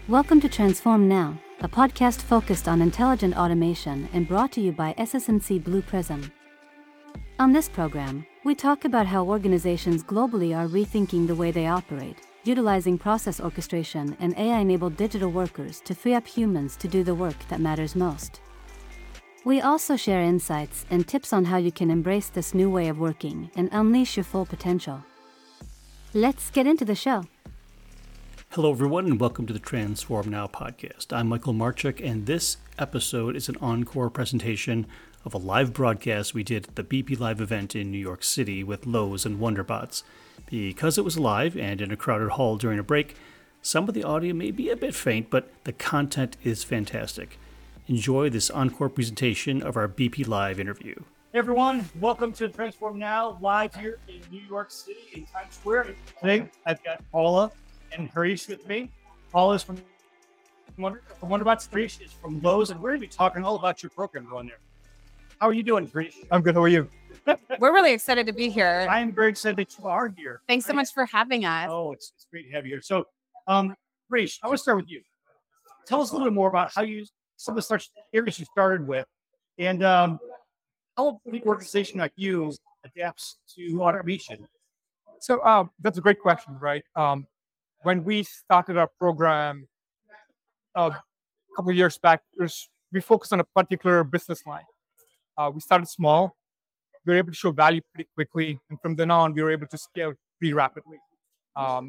Welcome to Transform Now, a podcast focused on intelligent automation and brought to you by SS&C Blue Prism. On this program, we talk about how organizations globally are rethinking the way they operate, utilizing process orchestration and AI-enabled digital workers to free up humans to do the work that matters most. We also share insights and tips on how you can embrace this new way of working and unleash your full potential. Let's get into the show. Hello, everyone, and welcome to the Transform Now podcast. I'm Michael Marchuk, and this episode is an encore presentation of a live broadcast we did at the BP Live event in New York City with Lowe's and Wonderbots. Because it was live and in a crowded hall during a break, some of the audio may be a bit faint, but the content is fantastic. Enjoy this encore presentation of our BP Live interview. Hey everyone, welcome to Transform Now, live here in New York City in Times Square. Today, I've got Paula and Harish with me. Paula is from Wonderbots. Harish is from Lowe's, and we're going to be talking all about your program going there. How are you doing, Harish? I'm good. How are you? We're really excited to be here. I am very excited that you are here. Thanks so much for having us. Oh, it's great to have you here. So, Harish, I want to start with you. Tell us a little bit more about how some of the areas you started with, and how a big organization like you adapts to automation. So that's a great question, right? When we started our program a couple of years back, we focused on a particular business line. We started small. We were able to show value pretty quickly. And from then on, we were able to scale pretty rapidly. The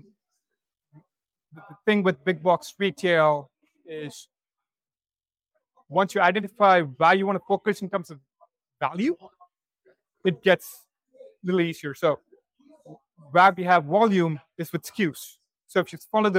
thing with big box retail is once you identify where you want to focus in terms of value, it gets a little easier. So where we have volume is with SKUs. So if you follow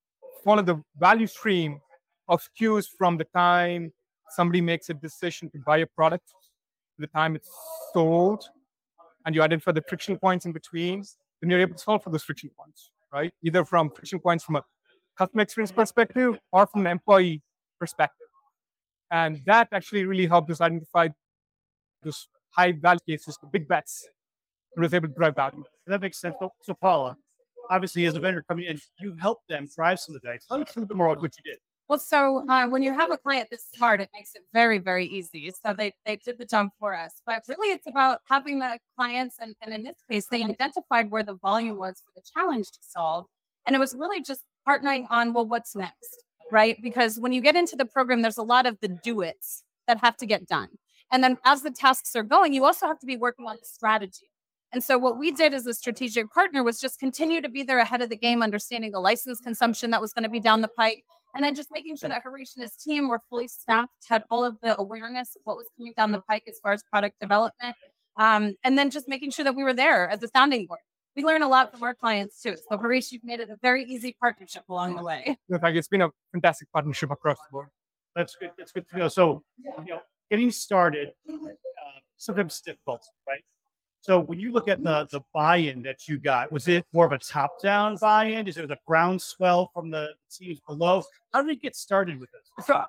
the value stream of SKUs from the time somebody makes a decision to buy a product to the time it's sold, and you identify the friction points in between, then you're able to solve for those friction points, right? Either from friction points from a customer experience perspective or from an employee perspective. And that actually really helped us identify those high value cases, the big bets, and was able to drive value. That makes sense. So Paula, obviously, as a vendor coming in, you help them drive some of the value. Tell us a little bit more about what you did. Well, so when you have a client this smart, it makes it very, very easy. So they did the job for us. But really, it's about having the clients, and in this case, they identified where the volume was for the challenge to solve. And it was really just partnering on, well, what's next, right? Because when you get into the program, there's a lot of the do-its that have to get done. And then as the tasks are going, you also have to be working on the strategy. And so what we did as a strategic partner was just continue to be there ahead of the game, understanding the license consumption that was going to be down the pike, and then just making sure that Harish and his team were fully staffed, had all of the awareness of what was coming down the pike as far as product development, and then just making sure that we were there as a sounding board. We learn a lot from our clients too. So Harish, you've made it a very easy partnership along the way. In fact, it's been a fantastic partnership across the board. That's good. That's good to know. So, getting started sometimes it's difficult, right? So when you look at the buy-in that you got, was it more of a top-down buy-in? Is it a groundswell from the teams below? How did you get started with this? So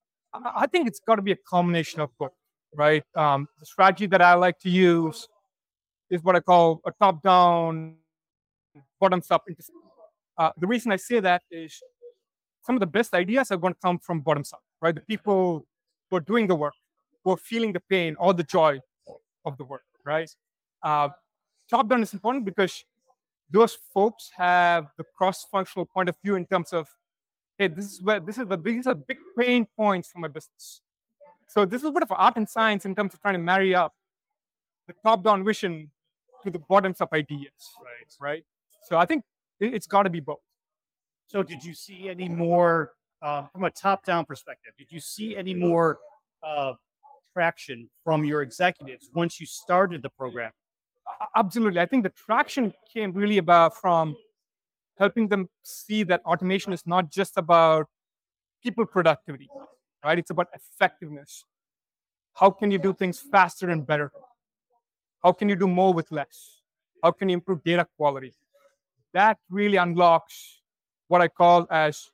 I think it's got to be a combination of both, right? The strategy that I like to use is what I call a top-down, bottoms-up. The reason I say that is some of the best ideas are going to come from bottoms-up, right? The people who are doing the work, who are feeling the pain or the joy of the work, right? Top-down is important because those folks have the cross-functional point of view in terms of, hey, these are big pain points for my business. So this is a bit of art and science in terms of trying to marry up the top-down vision to the bottoms-up ideas, right? So I think it's got to be both. So did you see any more, from a top-down perspective, did you see any more traction from your executives once you started the program? Absolutely. I think the traction came really about from helping them see that automation is not just about people productivity, right? It's about effectiveness. How can you do things faster and better? How can you do more with less? How can you improve data quality? That really unlocks what I call as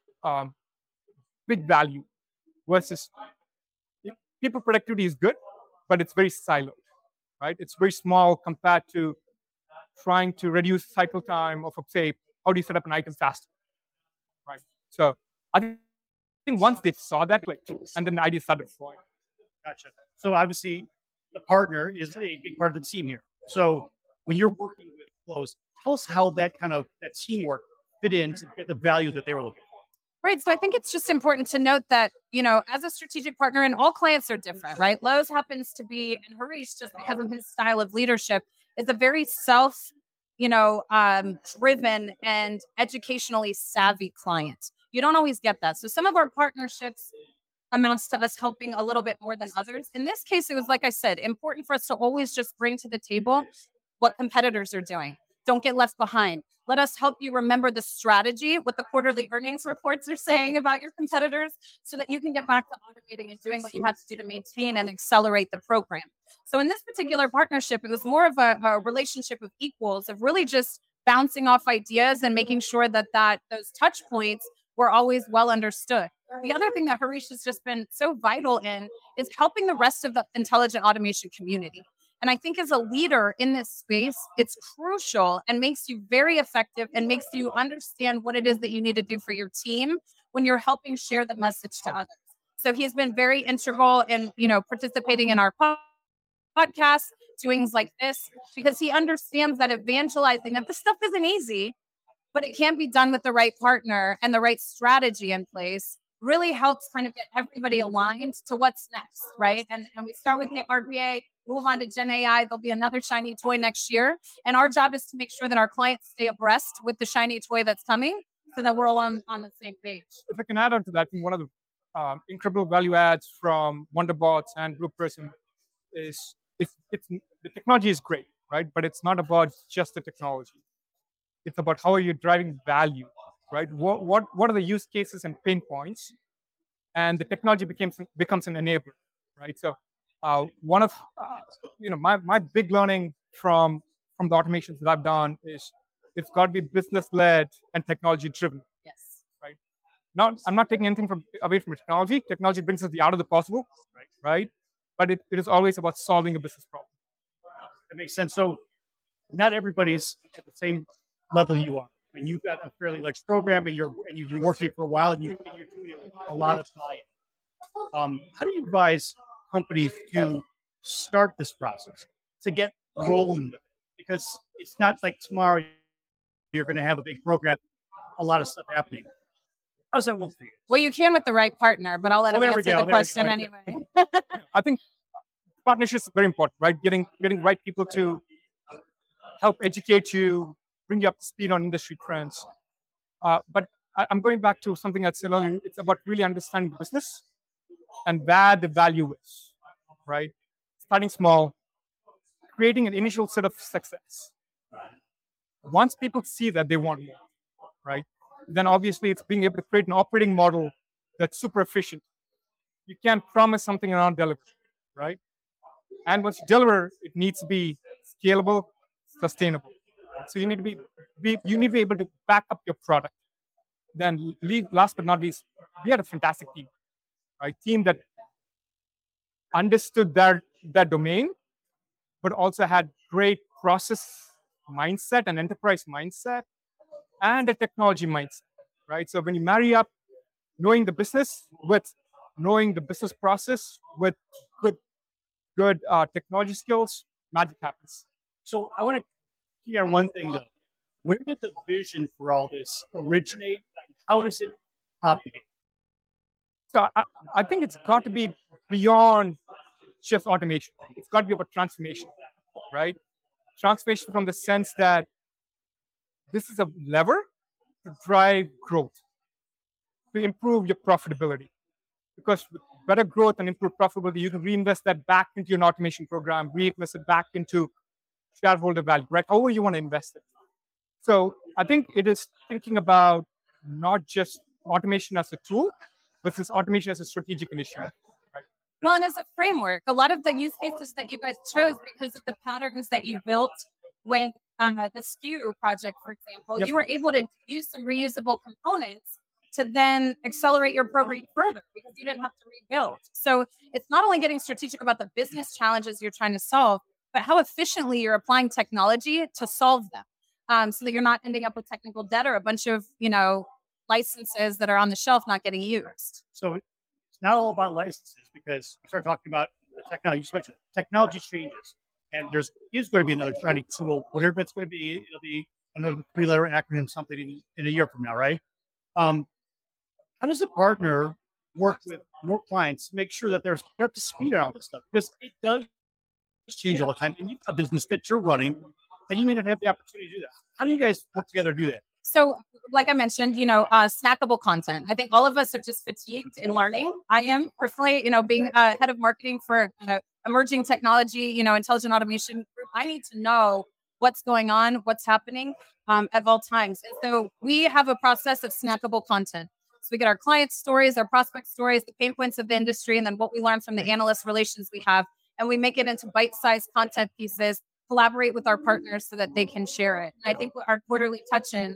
big value versus people productivity is good, but it's very siloed. Right? It's very small compared to trying to reduce cycle time of, say, how do you set up an item faster, right? So I think once they saw that, clicked, and then the idea started flowing. Gotcha. So obviously, the partner is a big part of the team here. So when you're working with flows, tell us how that teamwork fit in to get the value that they were looking for. Right. So I think it's just important to note that, as a strategic partner, and all clients are different, right? Lowe's happens to be, and Harish, just because of his style of leadership, is a very driven and educationally savvy client. You don't always get that. So some of our partnerships amounts to us helping a little bit more than others. In this case, it was, like I said, important for us to always just bring to the table what competitors are doing. Don't get left behind. Let us help you remember the strategy, what the quarterly earnings reports are saying about your competitors, so that you can get back to automating and doing what you have to do to maintain and accelerate the program. So in this particular partnership, it was more of a relationship of equals, of really just bouncing off ideas and making sure that those touch points were always well understood. The other thing that Harish has just been so vital in is helping the rest of the intelligent automation community. And I think as a leader in this space, it's crucial and makes you very effective and makes you understand what it is that you need to do for your team when you're helping share the message to others. So he's been very integral in, participating in our podcast, doing things like this, because he understands that evangelizing, that this stuff isn't easy, but it can be done with the right partner and the right strategy in place, really helps kind of get everybody aligned to what's next, right? And we start with the RPA, move on to Gen AI. There'll be another shiny toy next year. And our job is to make sure that our clients stay abreast with the shiny toy that's coming so that we're all on the same page. If I can add on to that, one of the incredible value adds from Wonderbots and Blue Prism is the technology is great, right? But it's not about just the technology. It's about how are you driving value, right? What are the use cases and pain points? And the technology becomes an enabler, right? So one of my big learning from the automations that I've done is it's got to be business led and technology driven. Yes. Right. I'm not taking anything away from technology. Technology brings us the art of the possible, right? But it is always about solving a business problem. That makes sense. So not everybody's at the same level you are. I mean, you've got a fairly large program, and you've been working for a while, and you're doing a lot of clients. How do you advise companies to start this process, to get rolling with it? Because it's not like tomorrow you're going to have a big program, a lot of stuff happening. How's that work for you? Well, you can with the right partner, but I'll let him answer the question anyway. I think partnerships is very important, right? Getting right people to help educate you, bring you up to speed on industry trends. But I'm going back to something I said earlier. It's about really understanding the business and where the value is, right? Starting small, creating an initial set of success. Once people see that, they want more, right? Then obviously it's being able to create an operating model that's super efficient. You can't promise something and not deliver, right? And once you deliver, it needs to be scalable, sustainable. So you need to be able to back up your product. Then last but not least, we had a fantastic team, right? Team that understood their domain, but also had great process mindset and enterprise mindset and a technology mindset, right? So when you marry up knowing the business with knowing the business process with good technology skills, magic happens. So I want to key on one thing though. Where did the vision for all this originate? How does it populate? So I think it's got to be beyond just automation. It's got to be about transformation, right? Transformation from the sense that this is a lever to drive growth, to improve your profitability. Because with better growth and improved profitability, you can reinvest that back into your automation program, reinvest it back into shareholder value, right? However you want to invest it. So I think it is thinking about not just automation as a tool, but this automation as a strategic initiative. Right? Well, and as a framework, a lot of the use cases that you guys chose because of the patterns that you built with the SKU project, for example, you were able to use some reusable components to then accelerate your program further because you didn't have to rebuild. So it's not only getting strategic about the business challenges you're trying to solve, but how efficiently you're applying technology to solve them. So that you're not ending up with technical debt or a bunch of, licenses that are on the shelf not getting used. So it's not all about licenses because we start talking about the technology. You just mentioned technology changes, and is going to be another shiny tool. Whatever it's going to be, it'll be another 3-letter acronym, something in a year from now, right? How does a partner work with more clients to make sure that they're up to speed on all this stuff? Because it does change all the time, and you've got a business that you're running, and you may not have the opportunity to do that. How do you guys work together to do that? So, like I mentioned, snackable content. I think all of us are just fatigued in learning. I am personally, being head of marketing for emerging technology, intelligent automation group. I need to know what's going on, what's happening at all times. And so we have a process of snackable content. So we get our clients' stories, our prospect stories, the pain points of the industry, and then what we learn from the analyst relations we have. And we make it into bite-sized content pieces, collaborate with our partners so that they can share it. And I think our quarterly touch-ins,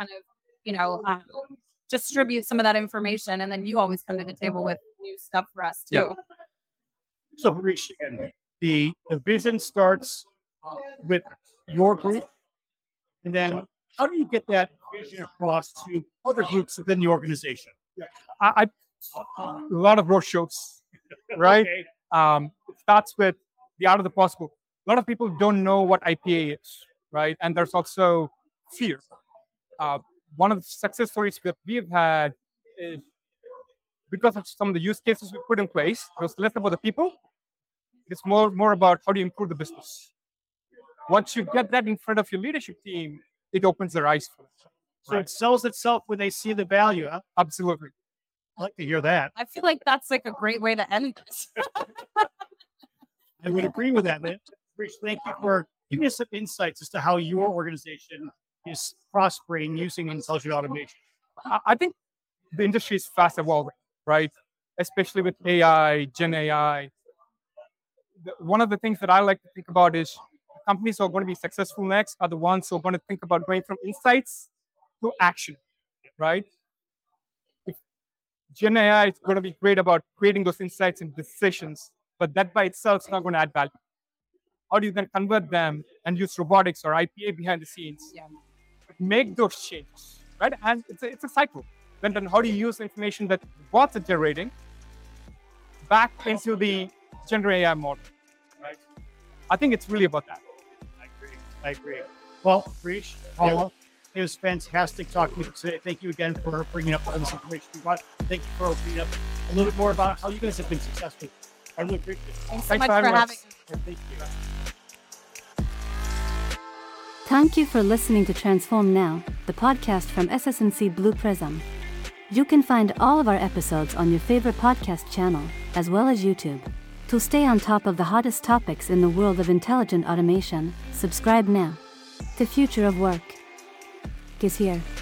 distribute some of that information. And then you always come to the table with new stuff for us too. Yeah. So, Harish, again, the vision starts with your group. And then how do you get that vision across to other groups within the organization? I a lot of road shows, right? Okay. It starts with the art of the possible. A lot of people don't know what IPA is, right? And there's also fear. One of the success stories that we've had is because of some of the use cases we put in place. It was less about the people. It's more about how do you improve the business. Once you get that in front of your leadership team, it opens their eyes for it. So it sells itself when they see the value. Huh? Absolutely. I like to hear that. I feel like that's like a great way to end this. I would agree with that, man. Harish, thank you for giving us some insights as to how your organization is prospering using intelligent automation. I think the industry is fast evolving, right? Especially with AI, Gen AI. One of the things that I like to think about is companies who are going to be successful next are the ones who are going to think about going from insights to action, right? If Gen AI is going to be great about creating those insights and decisions, but that by itself is not going to add value. How do you then convert them and use robotics or IPA behind the scenes? Yeah. Make those changes, right? And it's a cycle. Then how do you use the information that bots are generating back into the generative AI model, right? I think it's really about that. I agree. Well, Harish, Paula, it was fantastic talking to you today. Thank you again for bringing up all this information you brought. Thank you for opening up a little bit more about how you guys have been successful. I really appreciate it. Thanks so much for having us. Thank you. Thank you for listening to Transform Now, the podcast from SS&C Blue Prism. You can find all of our episodes on your favorite podcast channel, as well as YouTube. To stay on top of the hottest topics in the world of intelligent automation, subscribe now. The future of work is here.